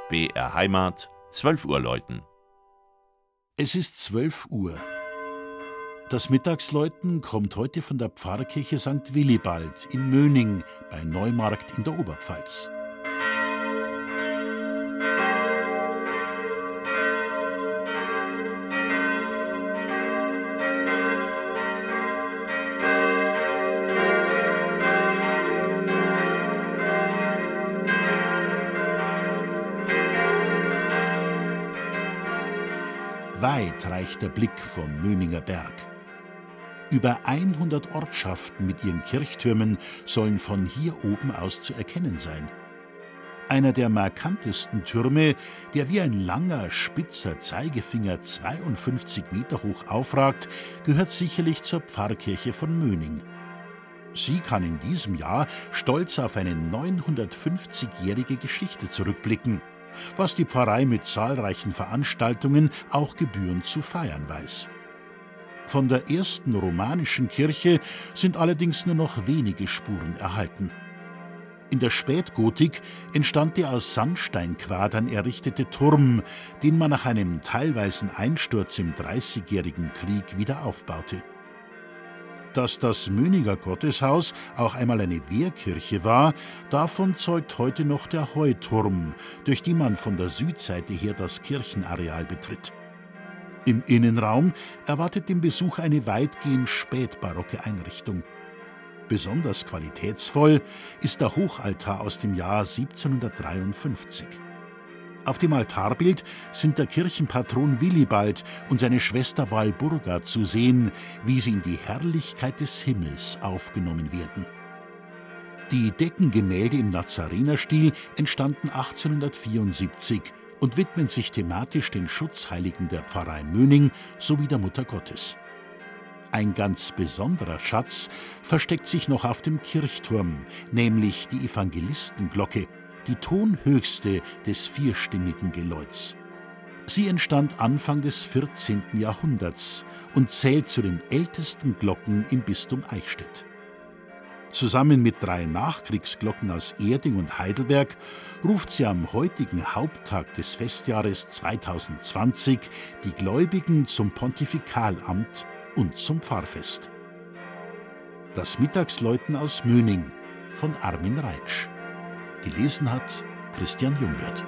BR Heimat, 12 Uhr läuten. Es ist 12 Uhr. Das Mittagsläuten kommt heute von der Pfarrkirche St. Willibald in Möning bei Neumarkt in der Oberpfalz. Weit reicht der Blick vom Möninger Berg. Über 100 Ortschaften mit ihren Kirchtürmen sollen von hier oben aus zu erkennen sein. Einer der markantesten Türme, der wie ein langer, spitzer Zeigefinger 52 Meter hoch aufragt, gehört sicherlich zur Pfarrkirche von Möning. Sie kann in diesem Jahr stolz auf eine 950-jährige Geschichte zurückblicken, was die Pfarrei mit zahlreichen Veranstaltungen auch gebührend zu feiern weiß. Von der ersten romanischen Kirche sind allerdings nur noch wenige Spuren erhalten. In der Spätgotik entstand der aus Sandsteinquadern errichtete Turm, den man nach einem teilweisen Einsturz im Dreißigjährigen Krieg wieder aufbaute. Dass das Möninger Gotteshaus auch einmal eine Wehrkirche war, davon zeugt heute noch der Heuturm, durch den man von der Südseite her das Kirchenareal betritt. Im Innenraum erwartet den Besuch eine weitgehend spätbarocke Einrichtung. Besonders qualitätsvoll ist der Hochaltar aus dem Jahr 1753. Auf dem Altarbild sind der Kirchenpatron Willibald und seine Schwester Walburga zu sehen, wie sie in die Herrlichkeit des Himmels aufgenommen werden. Die Deckengemälde im Nazarenerstil entstanden 1874 und widmen sich thematisch den Schutzheiligen der Pfarrei Möning sowie der Mutter Gottes. Ein ganz besonderer Schatz versteckt sich noch auf dem Kirchturm, nämlich die Evangelistenglocke, die tonhöchste des vierstimmigen Geläuts. Sie entstand Anfang des 14. Jahrhunderts und zählt zu den ältesten Glocken im Bistum Eichstätt. Zusammen mit 3 Nachkriegsglocken aus Erding und Heidelberg ruft sie am heutigen Haupttag des Festjahres 2020 die Gläubigen zum Pontifikalamt und zum Pfarrfest. Das Mittagsläuten aus Möning von Armin Reinsch. Gelesen hat Christian Jungwirth.